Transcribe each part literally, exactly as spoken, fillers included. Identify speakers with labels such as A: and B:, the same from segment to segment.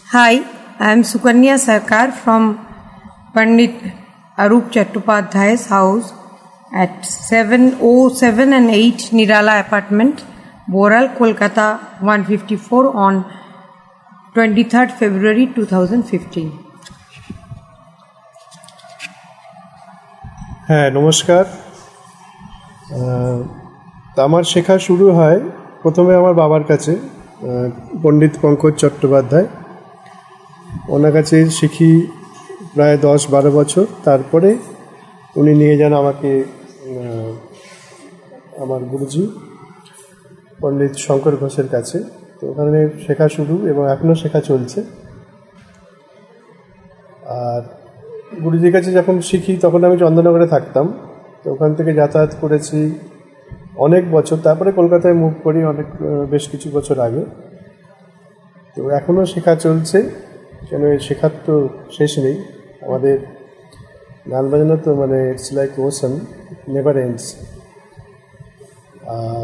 A: Hi, I am Sukanya Sarkar from Pandit Arup Chattopadhyay's house at seven oh seven and eight Nirala Apartment, Boral, Kolkata one fifty-four on twenty-third February twenty fifteen.
B: হ্যাঁ নমস্কার। আমার শেখা শুরু হয় প্রথমে আমার বাবার কাছে, পণ্ডিত পঙ্কজ চট্টোপাধ্যায়। ওনার কাছে শিখি প্রায় দশ বারো বছর। তারপরে উনি নিয়ে যান আমাকে আমার গুরুজি পণ্ডিত শঙ্কর ঘোষের কাছে। তো ওখানে শেখা শুরু এবং এখনও শেখা চলছে। আর গুরুজির কাছে যখন শিখি তখন আমি চন্দননগরে থাকতাম, তো ওখান থেকে যাতায়াত করেছি অনেক বছর। তারপরে কলকাতায় মুভ করি অনেক বেশ কিছু বছর আগে। তো এখনও শেখা চলছে, কেন শেখার তো শেষ নেই। আমাদের গান বাজানো তো মানে it's like ocean, never ends. আর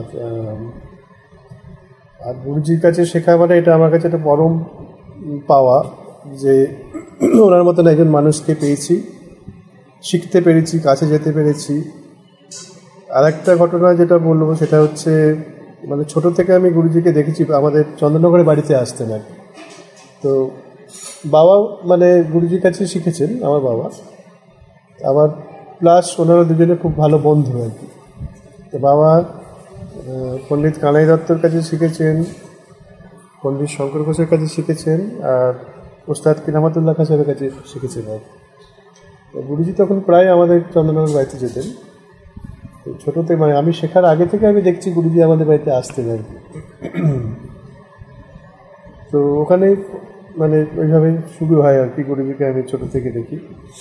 B: আর গুরুজির কাছে শেখা মানে এটা আমার কাছে একটা পরম পাওয়া, যে ওনার মতন একজন মানুষকে পেয়েছি, শিখতে পেরেছি, কাছে যেতে পেরেছি। আর একটা ঘটনা যেটা বলবো সেটা হচ্ছে, মানে ছোটো থেকে আমি গুরুজিকে দেখেছি আমাদের চন্দননগরে বাড়িতে আসতেন আর কি। তো বাবা মানে গুরুজির কাছে শিখেছেন আমার বাবা, আমার প্লাস ওনারা দুজনে খুব ভালো বন্ধু আর কি। তো বাবা পণ্ডিত কানাই দত্তর কাছে শিখেছেন, পণ্ডিত শঙ্কর ঘোষের কাছে শিখেছেন, আর ওস্তাদ কিরামাতুল্লাহ খান সাহেবের কাছে শিখেছেন আর কি। তো গুরুজি তখন প্রায় আমাদের চন্দননগর বাড়িতে যেতেন। তো ছোটোতে মানে আমি শেখার আগে থেকে আমি দেখছি গুরুজি আমাদের বাড়িতে আসতেন আর কি। তো ওখানে মানে ওইভাবে শুরু হয় আর কি, গুরুজিকে আমি ছোটো থেকে দেখি।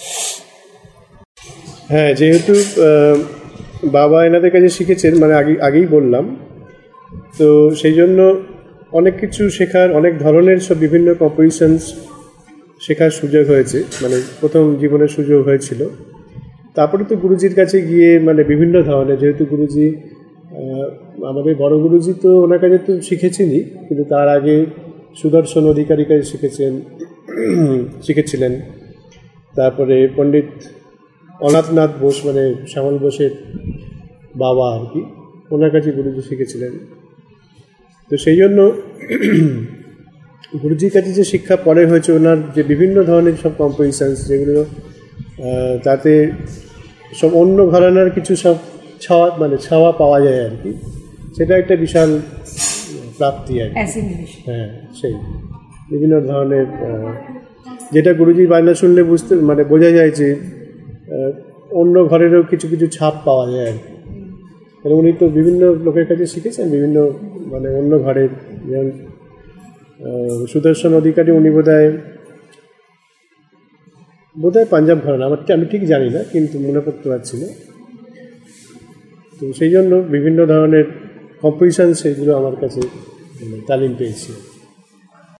B: হ্যাঁ, যেহেতু বাবা এনাদের কাছে শিখেছেন, মানে আগে আগেই বললাম, তো সেই জন্য অনেক কিছু শেখার, অনেক ধরনের সব বিভিন্ন কম্পোজিশনস শেখার সুযোগ হয়েছে, মানে প্রথম জীবনের সুযোগ হয়েছিল। তারপরে তো গুরুজির কাছে গিয়ে মানে বিভিন্ন ধরনের, যেহেতু গুরুজি আমাদের বড় গুরুজি, তো ওনার কাছে তো শিখেছিনি, কিন্তু তার আগে সুদর্শন অধিকারীর কাছে শিখেছেন শিখেছিলেন। তারপরে পণ্ডিত অনাথনাথ বোস মানে শ্যামল বোসের বাবা আর কি, ওনার কাছে গুরুজি শিখেছিলেন। তো সেই জন্য গুরুজির কাছে যে শিক্ষা পরে হয়েছে, ওনার যে বিভিন্ন ধরনের সব কম্পোজিশনস, যেগুলো তাতে সব অন্য ঘরানার কিছু সব ছাওয়া মানে ছাওয়া পাওয়া যায় আর কি, সেটা একটা বিশাল প্রাপ্তি আর কি। হ্যাঁ, সেই বিভিন্ন ধরনের, যেটা গুরুজির বাজনা শুনলে বুঝতে মানে বোঝা যায় যে অন্য ঘরেরও কিছু কিছু ছাপ পাওয়া যায় আর কি। কারণ উনি তো বিভিন্ন লোকের কাছে শিখেছেন, বিভিন্ন মানে অন্য ঘরের, যেমন সুদর্শন অধিকারী উনি বোধহয় বোধহয় পাঞ্জাব ঘরানা, আমার আমি ঠিক জানি না, কিন্তু মনে করতে পারছি না। তো সেই জন্য বিভিন্ন ধরনের কম্পোজিশন সেগুলো আমার কাছে তালিম পেয়েছি।